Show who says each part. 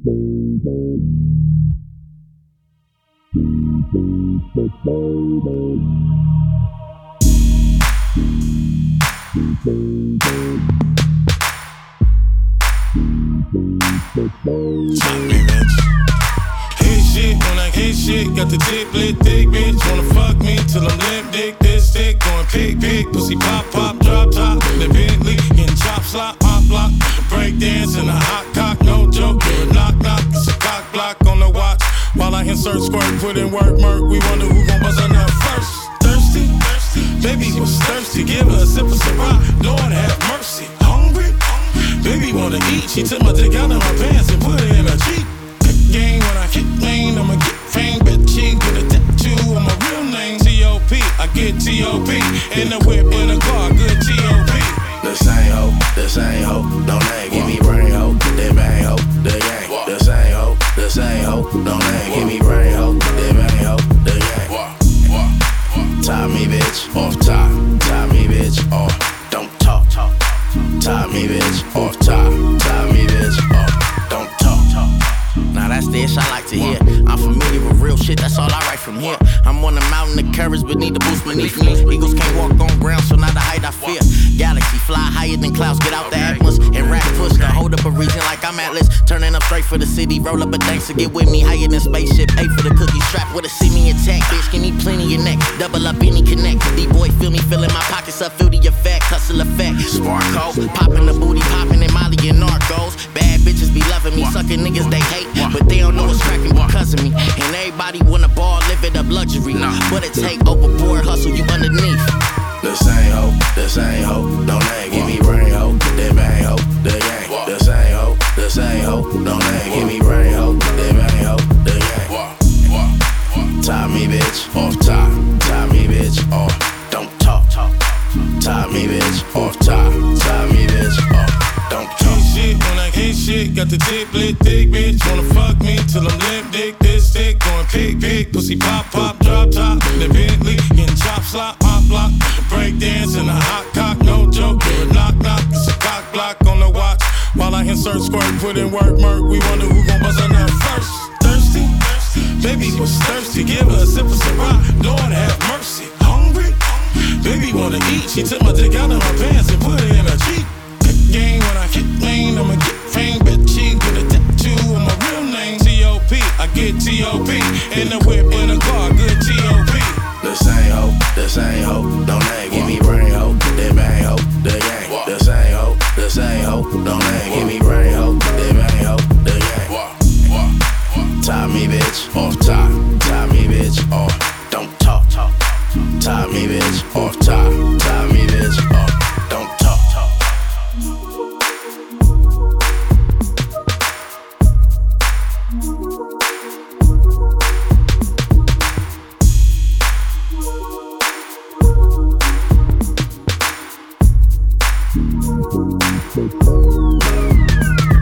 Speaker 1: Shit, when I hit shit, got the tip lit, thick bitch. Wanna fuck me till I'm limp dick, this thick. Going pick, pussy pop, drop top. The Bentley, getting chop slop, pop block. Break dance and a hot cock, no joke. Knock, it's a cock block on the watch. While I insert squirt, put in work, murk. We wonder who gon' buzz on up first. Thirsty, baby was thirsty. Give her a sip of Ciroc, Lord have mercy. Hungry, baby wanna eat. She took my dick out of my pants and put it in her Jeep. Game when I hit lane, I'ma get fame, bitch. She get a tattoo on my real name. T.O.P. I get T.O.P. In the whip, in the car, good T.O.P.
Speaker 2: This ain't ho, don't name, give me brain ho. That bang ho, the gang. This ain't ho, don't name, give me brain ho. That bang ho, the gang. Tie me bitch, off top. Tie me bitch, off. Don't talk. Tie me bitch, off top. Tie me bitch, off. Don't talk. Now that's the ish I like to hear. I'm familiar with real shit, that's all I write from here. I'm on the mountain of courage, but need a boost beneath me. Eagles can't walk on ground, so not the height I fear. Galaxy fly higher than clouds, get out the atmos. And rap push to hold up a region like I'm Atlas. Turning up straight for the city, roll up a thanks to get with me. Higher than spaceship, pay for the cookie strap with a see me attack. Bitch, give me plenty of neck, double up any connect. D-boy feel me, filling my pockets up, feel the effect, hustle effect. Sparkle, popping the booty, popping in Molly and Narcos. Bad bitches be loving me, sucking niggas they hate. But they don't know it's cracking because of me. And everybody wanna ball, live it up luxury. But it take overboard hustle, you underneath. This ain't ho, don't name, give me brain ho. That bang ho, the gang. This ain't ho, don't name, give me brain ho. That bang ho, the gang. Tie me bitch, off top. Tie me bitch, off. Don't talk. Tie me bitch, off top. Tie me bitch, off. Don't talk.
Speaker 1: Shit, when I hit shit, got the tip lit, thick bitch. Wanna fuck me till I'm limp dick, this thick. Going pick, pussy pop, drop top. The Bentley, getting chop slop, pop block. Break dance and a hot cock, no joke. Knock, it's a cock block on the watch. While I insert squirt, put in work, murk. We wonder who gon' buzz on up first. Thirsty, baby was thirsty. Give her a sip of Ciroc, Lord have mercy. Hungry, baby wanna eat. She took my dick out of my pants and put it in her Jeep. Game when I hit lane, I'ma get fame, bitch. She get a tattoo on my real name. T.O.P. I get T.O.P. In the whip, in the car, good T.O.P.
Speaker 2: This ain't ho, don't name, give me brain ho. That bang ho, the gang. This ain't ho, don't name, give me brain ho. That bang ho, the gang. Tie me bitch, off top. Tie me bitch, off. Don't talk. Tie me bitch, off top. Tie me bitch, off. Don't talk.
Speaker 3: Thank you.